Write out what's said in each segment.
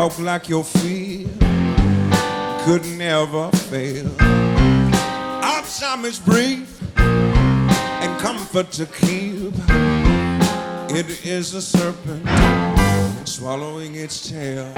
walk like your feet could never fail. Our time is brief and comfort to keep. It is a serpent swallowing its tail.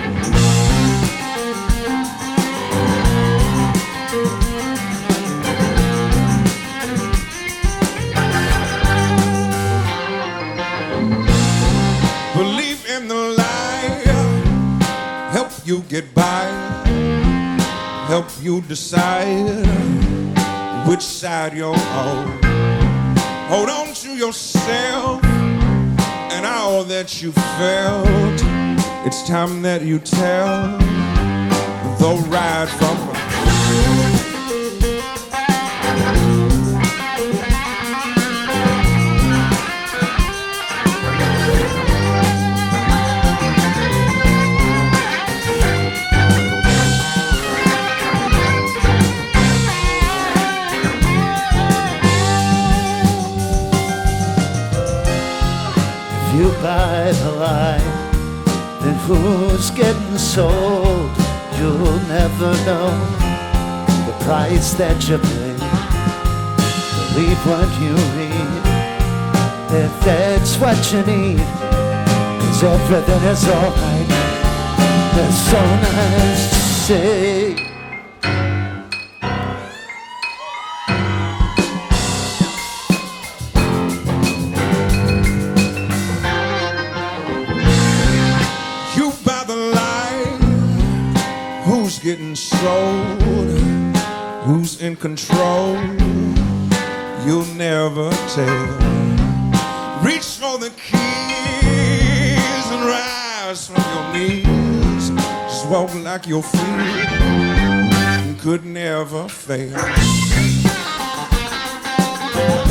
Believe in the lie, help you get by, help you decide which side you're on. Hold on to yourself and all that you felt. It's time that you tell the right from wrong. You buy the lie, then who's getting sold? You'll never know the price that you pay. Believe what you read, if that's what you need, 'cause everything is alright. That's so nice to say. Who's getting sold? Who's in control? You'll never tell. Reach for the keys and rise from your knees. Just walk like your feet could never fail.